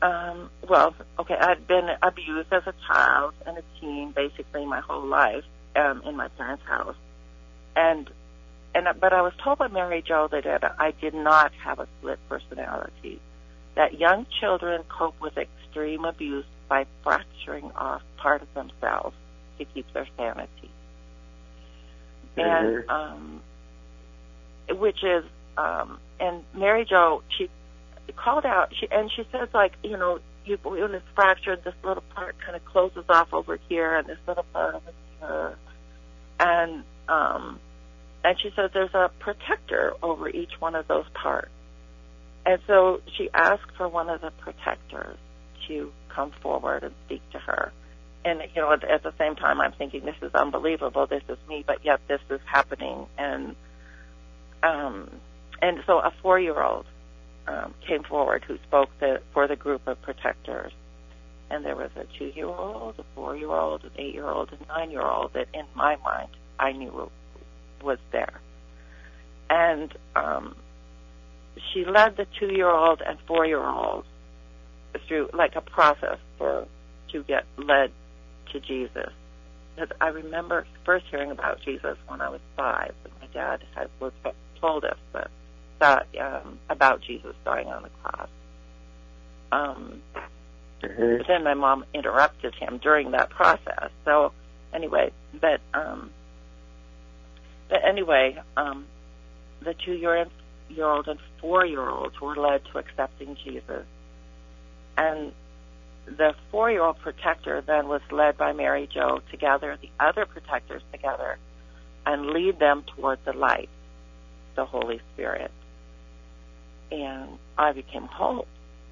Speaker 5: Um, well, okay, I'd been abused as a child and a teen, basically my whole life, um, in my parents' house, and and but I was told by Mary Jo that I did not have a split personality. That young children cope with extreme abuse by fracturing off part of themselves to keep their sanity, mm-hmm. and um, which is um, and Mary Jo, she called out, she, and she says, like, you know, you, when it's fractured, this little part kind of closes off over here, and this little part over here, and um, and she says there's a protector over each one of those parts. And so she asked for one of the protectors to come forward and speak to her. And, you know, at, at the same time, I'm thinking, this is unbelievable, this is me, but yet this is happening. And um, and so a four-year-old um, came forward who spoke the, for the group of protectors. And there was a two-year-old, a four-year-old, an eight-year-old, a nine-year-old that, in my mind, I knew was there. And um, she led the two-year-old and four-year-old through, like, a process for to get led to Jesus. Because I remember first hearing about Jesus when I was five, and my dad had was told us that, that um, about Jesus dying on the cross. Um, mm-hmm. But then my mom interrupted him during that process. So anyway, but um, but anyway, um, the two-year-old and four-year-olds were led to accepting Jesus, and the four-year-old protector then was led by Mary Jo to gather the other protectors together and lead them toward the light, the Holy Spirit. And I became whole.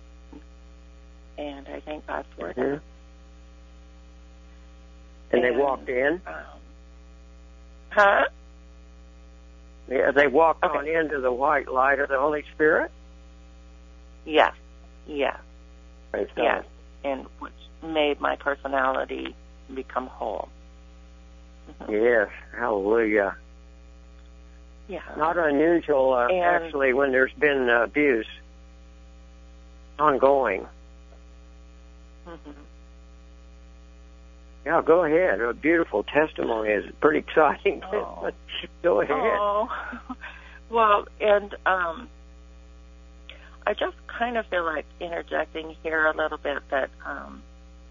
Speaker 5: And I thank God for
Speaker 4: mm-hmm.
Speaker 5: that.
Speaker 4: And, and they walked in? Um, huh? Yeah, they walked okay. on into the white light of the Holy Spirit?
Speaker 5: Yes, yes.
Speaker 4: Praise
Speaker 5: yes.
Speaker 4: God.
Speaker 5: And which made my personality become whole. Mm-hmm.
Speaker 4: Yes, hallelujah.
Speaker 5: Yeah.
Speaker 4: Not unusual, uh, actually, when there's been uh, abuse ongoing.
Speaker 5: Mm-hmm.
Speaker 4: Yeah, go ahead. A beautiful testimony. Is pretty exciting.
Speaker 5: Oh.
Speaker 4: Go ahead.
Speaker 5: Oh. Well, and um, I just kind of feel like interjecting here a little bit that um,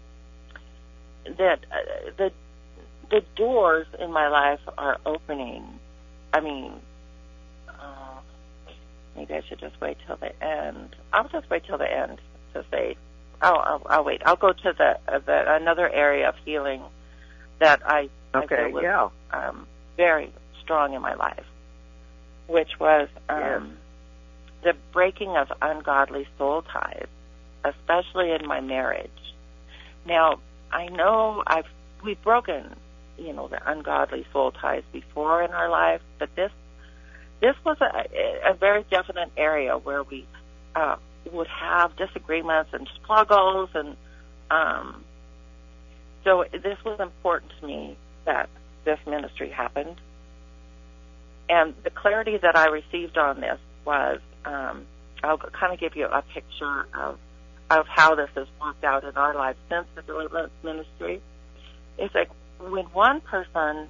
Speaker 5: that uh, the the doors in my life are opening. I mean, uh, maybe I should just wait till the end. I'll just wait till the end to say. I'll, I'll, I'll wait. I'll go to the, uh, the another area of healing that I,
Speaker 4: okay,
Speaker 5: I feel was
Speaker 4: yeah.
Speaker 5: um, very strong in my life, which was um,
Speaker 4: yes.
Speaker 5: the breaking of ungodly soul ties, especially in my marriage. Now, I know I've we've broken, you know, the ungodly soul ties before in our life, but this this was a, a very definite area where we uh, would have disagreements and struggles, and um, so this was important to me that this ministry happened. And the clarity that I received on this was, um, I'll kind of give you a picture of of how this has worked out in our lives since the deliverance ministry. It's like when one person,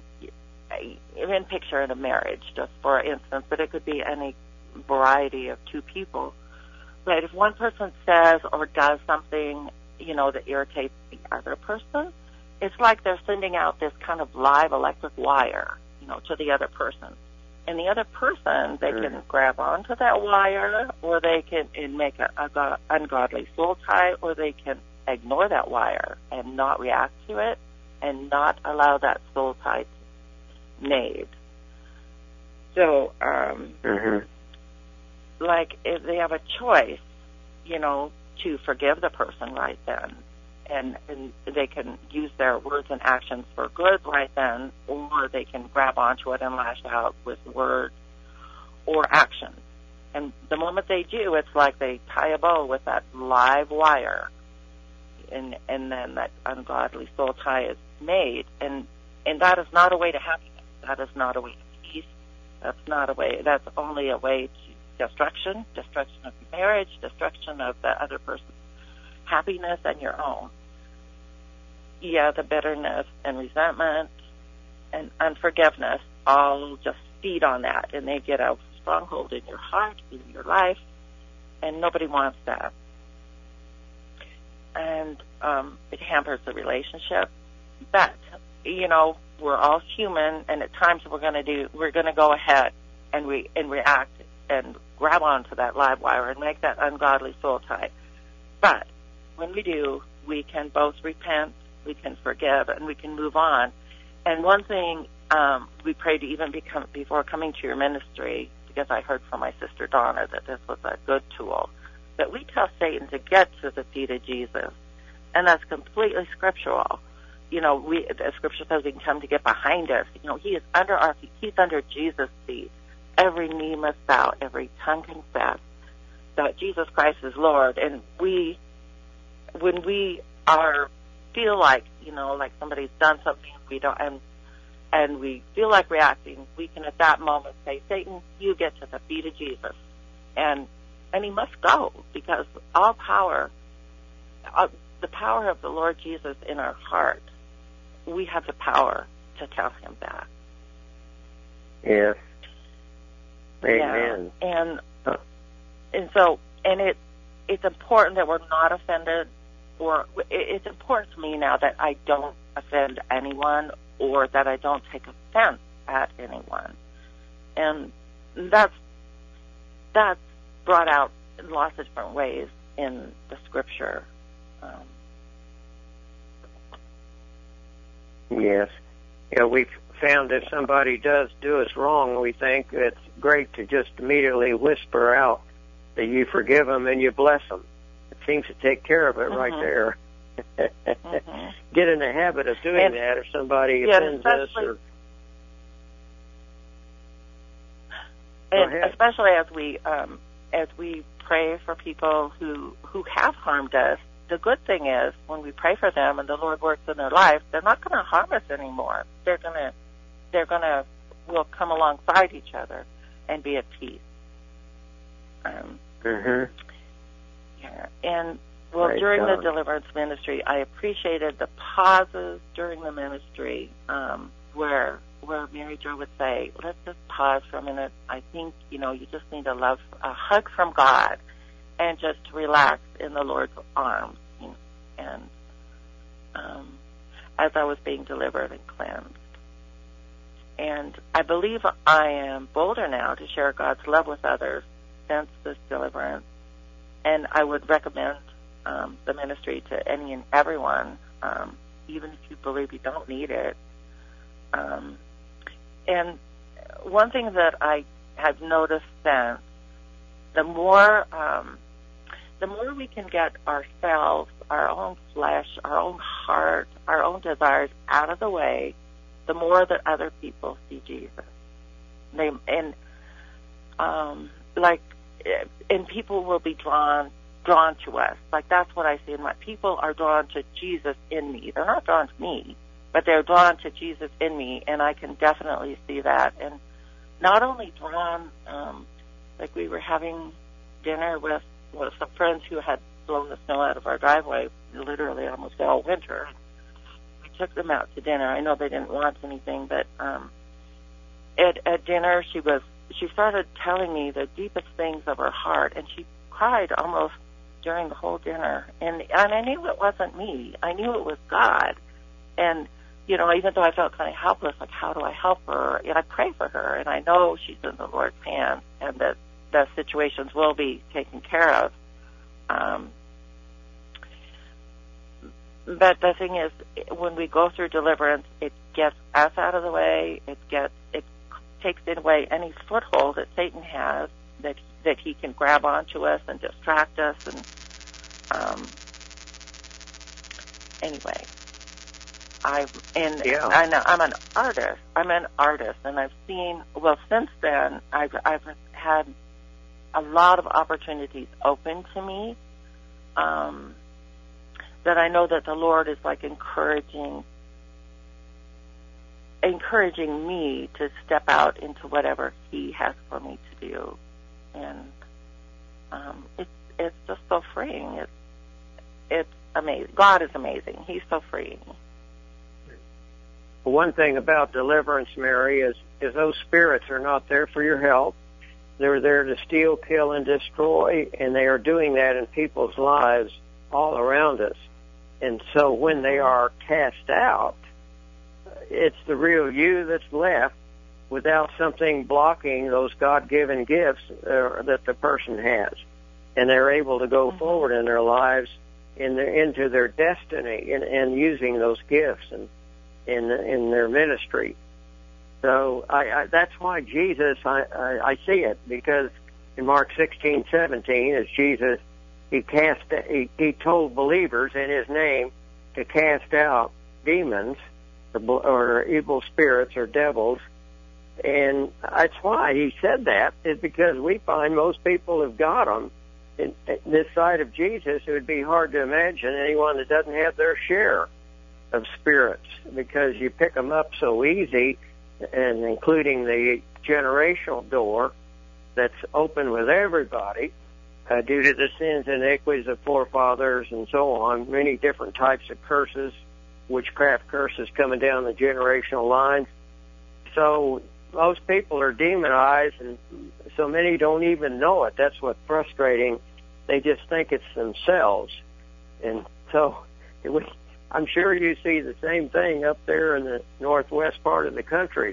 Speaker 5: in picture in a marriage, just for instance, but it could be any variety of two people. But if one person says or does something, you know, that irritates the other person, it's like they're sending out this kind of live electric wire, you know, to the other person. And the other person, they mm. can grab onto that wire, or they can make an a ungodly soul tie, or they can ignore that wire and not react to it and not allow that soul tie to be made. So, um...
Speaker 4: Mm-hmm.
Speaker 5: like if they have a choice, you know, to forgive the person right then, and, and they can use their words and actions for good right then, or they can grab onto it and lash out with words or actions. And the moment they do, it's like they tie a bow with that live wire, and and then that ungodly soul tie is made, and and that is not a way to happiness. That is not a way to peace. That's not a way. That's only a way to destruction, destruction of marriage, destruction of the other person's happiness and your own. Yeah, the bitterness and resentment and unforgiveness all just feed on that, and they get a stronghold in your heart, in your life, and nobody wants that. And um, it hampers the relationship. But, you know, we're all human, and at times we're going to do, we're going to go ahead and we and react and grab onto that live wire and make that ungodly soul tie. But when we do, we can both repent, we can forgive, and we can move on. And one thing um, we prayed to even become before coming to your ministry, because I heard from my sister Donna that this was a good tool, that we tell Satan to get to the feet of Jesus, and that's completely scriptural. You know, we the scripture says we can come to get behind us. You know, he is under our feet. He's under Jesus' feet. Every knee must bow, every tongue confess that Jesus Christ is Lord. And we, when we are feel like, you know, like somebody's done something we don't, and and we feel like reacting, we can at that moment say, Satan, you get to the feet of Jesus, and and he must go, because all power, uh, the power of the Lord Jesus in our heart, we have the power to tell him that.
Speaker 4: Yes. Amen.
Speaker 5: Yeah. And and so, and it it's important that we're not offended, or it's important to me now that I don't offend anyone, or that I don't take offense at anyone. And that's that's brought out in lots of different ways in the scripture. Um,
Speaker 4: yes. Yeah, we've found if somebody does do us wrong, we think it's great to just immediately whisper out that you forgive them and you bless them. It seems to take care of it mm-hmm. right there. mm-hmm. Get in the habit of doing and, that if somebody
Speaker 5: yeah,
Speaker 4: offends us. Or...
Speaker 5: And especially as we um, as we pray for people who, who have harmed us, the good thing is when we pray for them and the Lord works in their life, they're not going to harm us anymore. They're going to, they're going to, we'll come alongside each other and be at peace. Um,
Speaker 4: mm-hmm.
Speaker 5: Yeah, and well,
Speaker 4: Praise
Speaker 5: during
Speaker 4: God.
Speaker 5: the deliverance ministry, I appreciated the pauses during the ministry um, where where Mary Jo would say, "Let's just pause for a minute. I think you know you just need a love, a hug from God." And just relax in the Lord's arms. You know, and um, as I was being delivered and cleansed. And I believe I am bolder now to share God's love with others since this deliverance. And I would recommend um, the ministry to any and everyone, um, even if you believe you don't need it. Um, and one thing that I have noticed since, the more um, the more we can get ourselves, our own flesh, our own heart, our own desires out of the way, the more that other people see Jesus. They and um, like, and people will be drawn drawn to us. Like that's what I see in my people are drawn to Jesus in me. They're not drawn to me, but they're drawn to Jesus in me, and I can definitely see that. And not only drawn, um, like we were having dinner with. with some friends who had blown the snow out of our driveway literally almost all winter. We took them out to dinner. I know they didn't want anything, but um, at, at dinner she was she started telling me the deepest things of her heart, and she cried almost during the whole dinner. And, and I knew it wasn't me. I knew it was God. And, you know, even though I felt kind of helpless, like how do I help her? And I pray for her, and I know she's in the Lord's hands, and that the situations will be taken care of. Um, but the thing is, when we go through deliverance, it gets us out of the way. It gets it takes away any foothold that Satan has that that he can grab onto us and distract us. And um, anyway, I and
Speaker 4: yeah.
Speaker 5: I know I'm an artist. I'm an artist, and I've seen. Well, since then, I've I've had a lot of opportunities open to me, um, that I know that the Lord is like encouraging, encouraging me to step out into whatever He has for me to do, and um, it's it's just so freeing. It's it's amazing. God is amazing. He's so freeing.
Speaker 4: One thing about deliverance, Mary, is, is those spirits are not there for your help. They're there to steal, kill, and destroy, and they are doing that in people's lives all around us. And so when they are cast out, it's the real you that's left without something blocking those God-given gifts uh, that the person has. And they're able to go mm-hmm. forward in their lives in the, into their destiny and, and using those gifts and in in their ministry. So I, I, that's why Jesus, I, I, I see it, because in Mark sixteen seventeen, as Jesus, he cast, he, he told believers in his name to cast out demons or, or evil spirits or devils. And that's why he said that, is because we find most people have got them. In, in this side of Jesus, it would be hard to imagine anyone that doesn't have their share of spirits, because you pick them up so easy, and including the generational door that's open with everybody uh, due to the sins and iniquities of forefathers and so on, many different types of curses, witchcraft curses coming down the generational lines. So most people are demonized, and so many don't even know it. That's what's frustrating. They just think it's themselves. And so we, I'm sure you see the same thing up there in the northwest part of the country.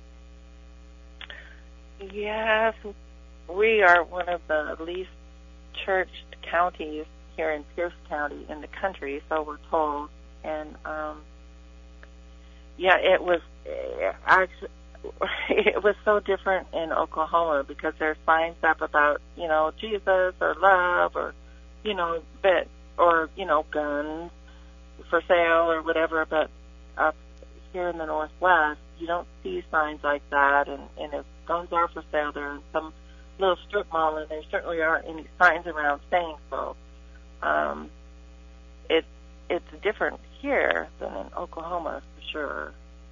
Speaker 5: Yes, we are one of the least churched counties here in Pierce County in the country, so we're told. And um, yeah, it was actually it was so different in Oklahoma, because there's signs up about, you know, Jesus or love or, you know, but or you know, guns for sale or whatever. But up here in the Northwest, you don't see signs like that. And, and if guns are for sale, they're in some little strip mall, and there certainly aren't any signs around saying so. Um, it it's different here than in Oklahoma for sure.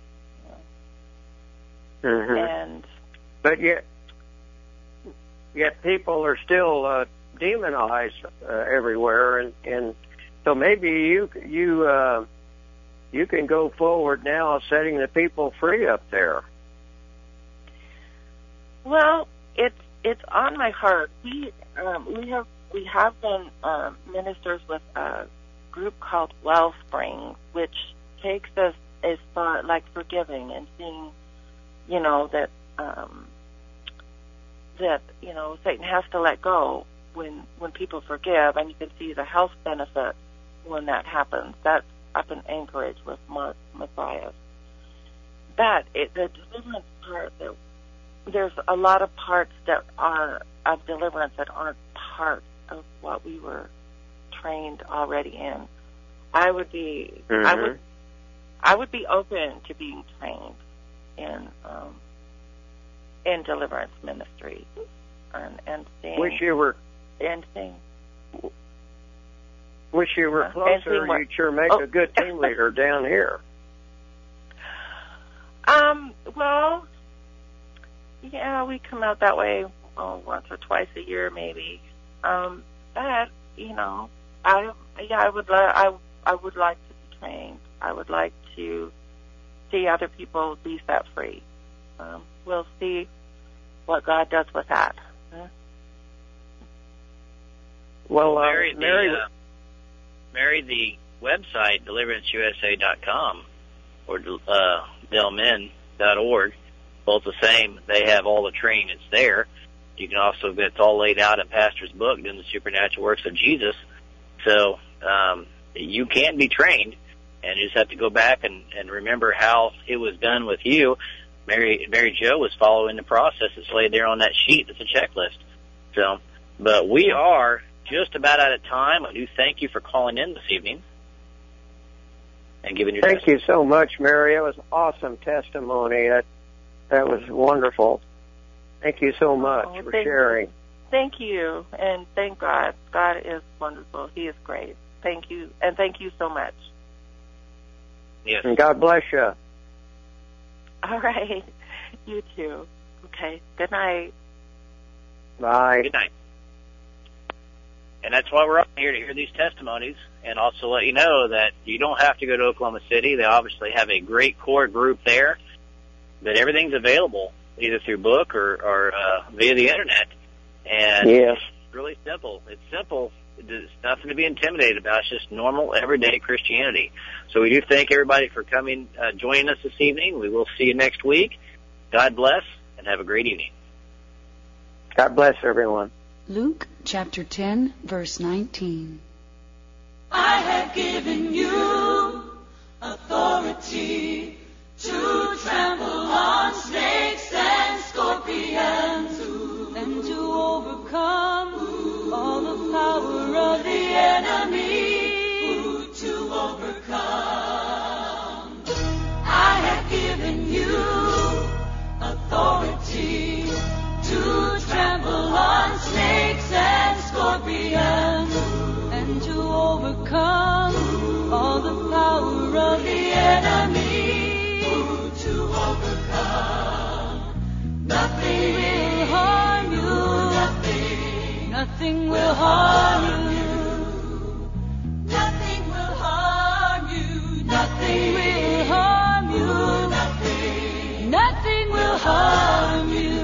Speaker 4: Mm-hmm.
Speaker 5: And
Speaker 4: but yet, yet people are still uh, demonized uh, everywhere, and, and so maybe you you uh, you can go forward now, setting the people free up there.
Speaker 5: Well, it's it's on my heart. We um, we have we have been um, ministers with a group called Wellspring, which takes us as far like forgiving and seeing, you know, that um, that you know Satan has to let go when when people forgive, and you can see the health benefit when that happens. That's up in Anchorage with Mark Matthias. But it, the deliverance part, there, there's a lot of parts that are of deliverance that aren't part of what we were trained already in. I would be,
Speaker 4: mm-hmm.
Speaker 5: I would, I would be open to being trained in um, in deliverance ministry, and and seeing.
Speaker 4: Wish you were.
Speaker 5: And seeing.
Speaker 4: Wish you were closer. You'd sure make oh. a good team leader down here.
Speaker 5: Um. Well. Yeah, we come out that way oh, once or twice a year, maybe. Um. But you know, I yeah, I would li- I I would like to be trained. I would like to see other people be set free. Um, we'll see what God does with that. Huh?
Speaker 4: Well, uh,
Speaker 3: Mary,
Speaker 4: Mary,
Speaker 3: the, uh, Mary, the website, deliverance u s a dot com or uh, delmin dot org, both the same. They have all the training that's there. You can also get, it's all laid out in Pastor's book, Doing the Supernatural Works of Jesus. So um, you can be trained, and you just have to go back and, and remember how it was done with you. Mary Mary Jo was following the process that's laid there on that sheet. It's a checklist. So, but we are just about out of time. I do thank you for calling in this evening and giving your
Speaker 4: Thank
Speaker 3: testimony.
Speaker 4: you so much, Mary. It was awesome testimony. That, that was wonderful. Thank you so much
Speaker 5: oh,
Speaker 4: for
Speaker 5: thank
Speaker 4: sharing.
Speaker 5: You. Thank you, and thank God. God is wonderful. He is great. Thank you, and thank you so much.
Speaker 3: Yes.
Speaker 4: And God bless you.
Speaker 5: All right. You too. Okay. Good night.
Speaker 4: Bye.
Speaker 3: Good night. And that's why we're up here, to hear these testimonies, and also let you know that you don't have to go to Oklahoma City. They obviously have a great core group there, that everything's available either through book or, or uh, via the internet. And
Speaker 4: yes.
Speaker 3: It's really simple. It's simple. It's nothing to be intimidated about. It's just normal, everyday Christianity. So we do thank everybody for coming, uh, joining us this evening. We will see you next week. God bless, and have a great evening.
Speaker 4: God bless everyone.
Speaker 6: Luke chapter ten, verse nineteen.
Speaker 7: I have given you authority to trample on snakes and scorpions, and to overcome all the power of the enemy, to overcome. I have given you authority to trample on snakes and scorpions, and to overcome all the power of the enemy, to overcome. Nothing will harm you. Nothing, nothing will harm you. Nothing will harm you. Nothing will harm you. Nothing, nothing will harm you.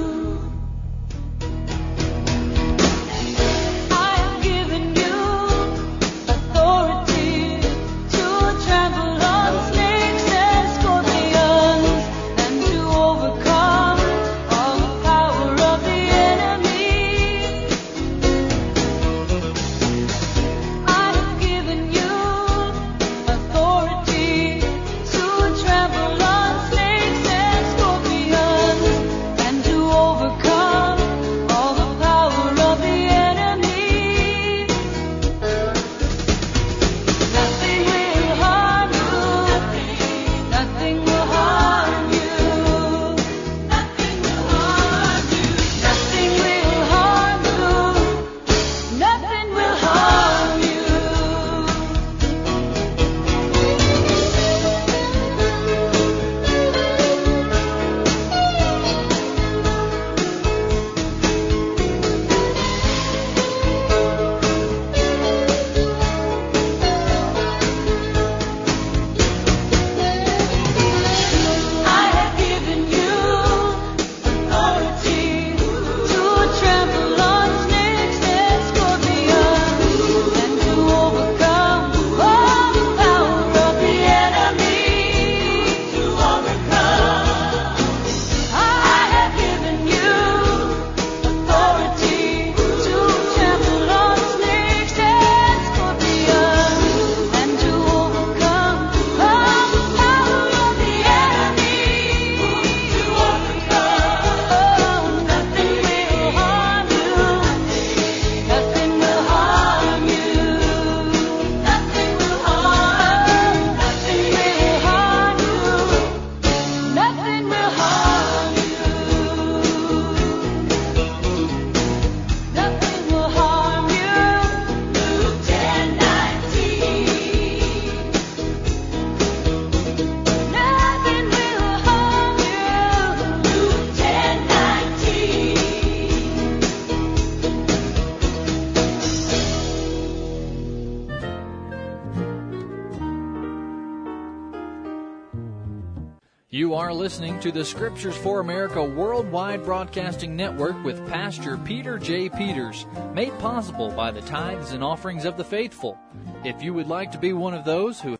Speaker 8: You are listening to the Scriptures for America Worldwide Broadcasting Network with Pastor Peter J. Peters, made possible by the tithes and offerings of the faithful. If you would like to be one of those who